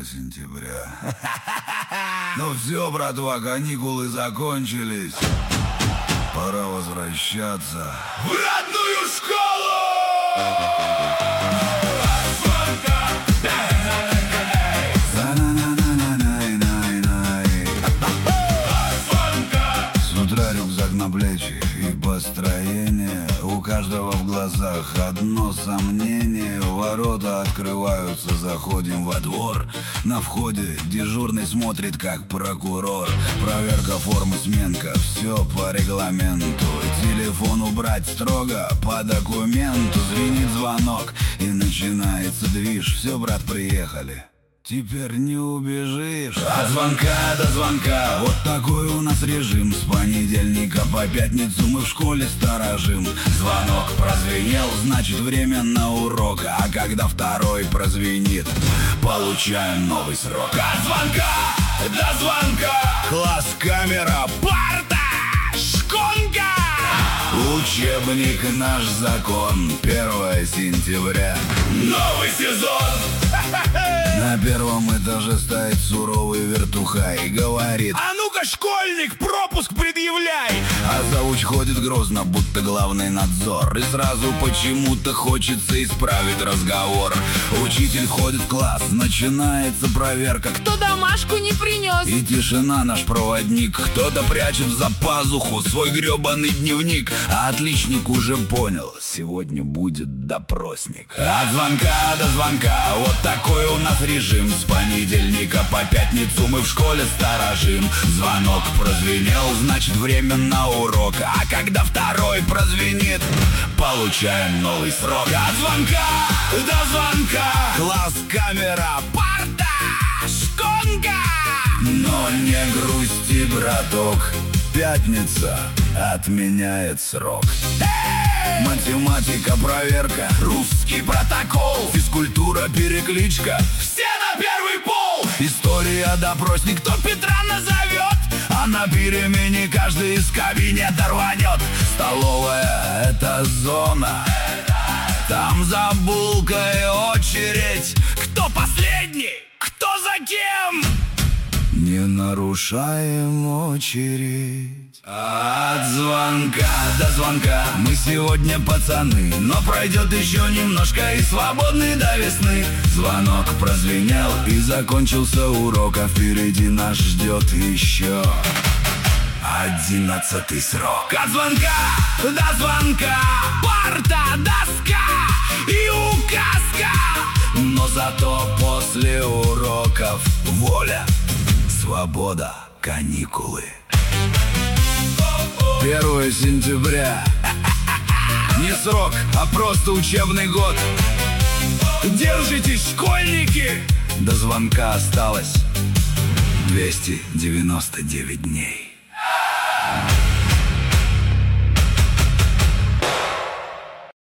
сентября. Ну все, братва, каникулы закончились. Пора возвращаться в родную школу! С утра рюкзак на плечи и построение. У каждого в глазах одно сомнение. Ворота открываются, заходим во двор. На входе дежурный смотрит, как прокурор. Проверка формы, сменка, все по регламенту. Телефон убрать строго по документу. Звенит звонок и начинается движ. Все, брат, приехали. Теперь не убежишь. От звонка до звонка, вот такой у нас режим. С понедельника по пятницу мы в школе сторожим. Звонок прозвенел, значит время на урок. А когда второй прозвенит, получаем новый срок. От звонка до звонка, класс, камера, парта, шконка. Учебник наш закон, 1 сентября. Новый сезон. На первом этаже стоит суровый вертухай. Говорит: а ну-ка, школьник, пропуск предъявляй. А зауч ходит грозно, будто главный надзор. И сразу почему-то хочется исправить разговор. Учитель входит в класс, начинается проверка. Кто домашку не принес? И тишина, наш проводник. Кто-то прячет за пазуху свой гребаный дневник. А отличник уже понял, сегодня будет допросник. От звонка до звонка, вот такой у нас режим. С понедельника по пятницу мы в школе сторожим. Звонок прозвенел, значит время на урок. А когда второй прозвенит, получаем новый срок. От звонка до звонка, класс, камера, парта, шконка. Но не грусти, браток, пятница отменяет срок. Математика, проверка, русский протокол, физкультура, перекличка, все на первый пол. История, допросник, кто Петра назовет, а на перемене каждый из кабинета рванет. Столовая — это зона, там за булкой очередь. Кто последний? Кто за кем? Не нарушаем очередь. От звонка до звонка мы сегодня пацаны, но пройдет еще немножко и свободны до весны. Звонок прозвенел и закончился урок, а впереди нас ждет еще 11-й срок. От звонка до звонка, парта, доска и указка. Но зато после уроков воля, свобода, каникулы. 1 сентября не срок, а просто учебный год. Держитесь, школьники! До звонка осталось 299 дней.